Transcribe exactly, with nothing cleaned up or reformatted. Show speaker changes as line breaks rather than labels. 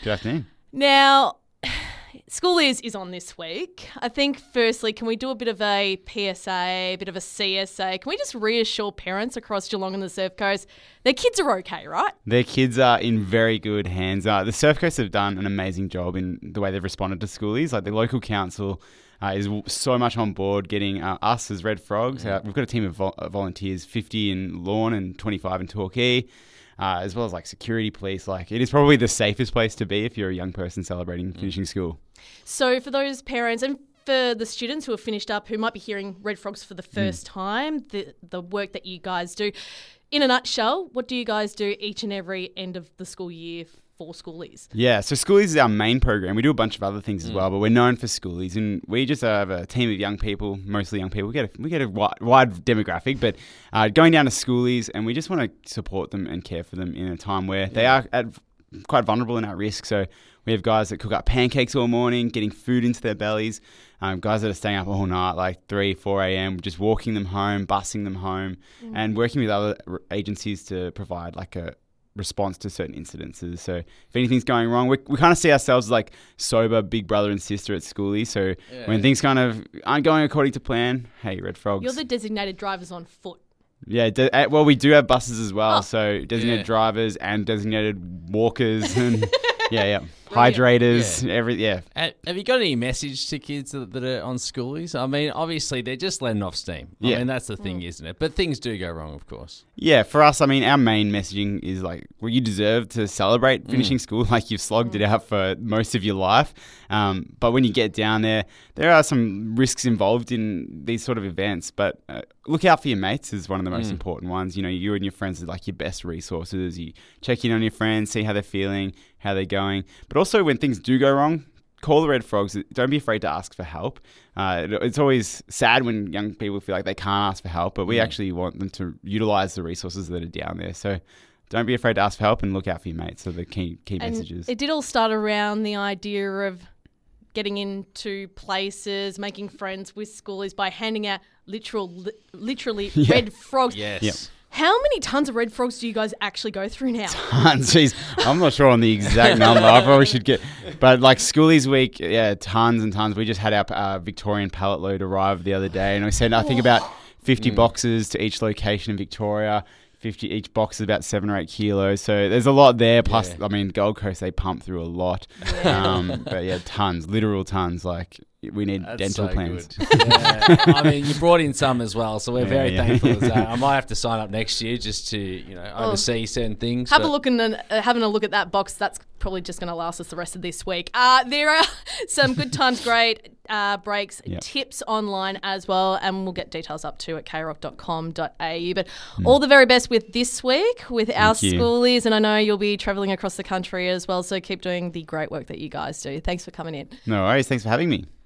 Good afternoon.
Now, School Is is on this week. I think, firstly, can we do a bit of a P S A, a bit of a C S A? Can we just reassure parents across Geelong and the Surf Coast their kids are okay, right?
Their kids are in very good hands. Uh, the Surf Coast have done an amazing job in the way they've responded to schoolies. Like the local council uh, is so much on board getting uh, us as Red Frogs. Uh, we've got a team of vol- volunteers, fifty in Lorne and twenty-five in Torquay. Uh, as well as like security police. Like it is probably the safest place to be if you're a young person celebrating finishing school.
So for those parents and for the students who have finished up, who might be hearing Red Frogs for the first mm. time, the the work that you guys do, in a nutshell, what do you guys do each and every end of the school year for Schoolies? Yeah,
so Schoolies is our main program. We do a bunch of other things as mm. well, but we're known for Schoolies, and we just have a team of young people, mostly young people. We get a, we get a wide, wide demographic, but uh, going down to Schoolies, and we just want to support them and care for them in a time where yeah. they are at quite vulnerable and at risk. So we have guys that cook up pancakes all morning, getting food into their bellies. Um, guys that are staying up all night, like three, four a.m., just walking them home, busing them home, mm. and working with other agencies to provide like a response to certain incidences. So if anything's going wrong, we we kind of see ourselves as like sober big brother and sister at Schoolies. So yeah. when things kind of aren't going according to plan, hey, Red Frogs.
You're the designated drivers on foot.
Yeah, de- well, we do have buses as well. Oh. So designated
yeah.
drivers and designated walkers and yeah, yeah. Hydrators, yeah. every yeah.
Have you got any message to kids that, that are on Schoolies? I mean, obviously they're just letting off steam. I
yeah.
mean, that's the thing, mm. isn't it? But things do go wrong, of course.
Yeah, for us, I mean, our main messaging is like, well, you deserve to celebrate finishing mm. school. Like you've slogged mm. it out for most of your life. Um, but when you get down there, there are some risks involved in these sort of events. But uh, look out for your mates is one of the most mm. important ones. You know, you and your friends are like your best resources. You check in on your friends, see how they're feeling, how they're going. But also when things do go wrong, call the Red Frogs. Don't be afraid to ask for help. Uh, it, it's always sad when young people feel like they can't ask for help, but we mm. actually want them to utilise the resources that are down there. So don't be afraid to ask for help and look out for your mates. So the key key
and
messages.
It did all start around the idea of getting into places, making friends with schoolies by handing out literal, li- literally
yeah.
Red Frogs.
Yes.
Yep.
How many tons of Red Frogs do you guys actually go through now?
Tons. Jeez, I'm not sure on the exact number. I probably should get, but like Schoolies Week, yeah, tons and tons. We just had our uh, Victorian pallet load arrive the other day, and we sent I think about fifty mm. boxes to each location in Victoria. fifty each box is about seven or eight kilos. So there's a lot there. Plus, yeah. I mean, Gold Coast, they pump through a lot. Yeah. Um, but yeah, tons, literal tons. Like we need
That's
dental
so
plans.
Yeah. I mean, you brought in some as well, so we're
yeah,
very
yeah.
thankful for that. I might have to sign up next year just to, you know,
well,
oversee certain things.
Have a look and uh, having a look at that box. That's probably just going to last us the rest of this week. Uh, there are some good times, great uh, breaks, yep. tips online as well, and we'll get details up to at k rock dot com dot a u. But mm. all the very best with this week with
Thank
our
you.
Schoolies, and I know you'll be travelling across the country as well, so keep doing the great work that you guys do. Thanks for coming in.
No worries. Thanks for having me.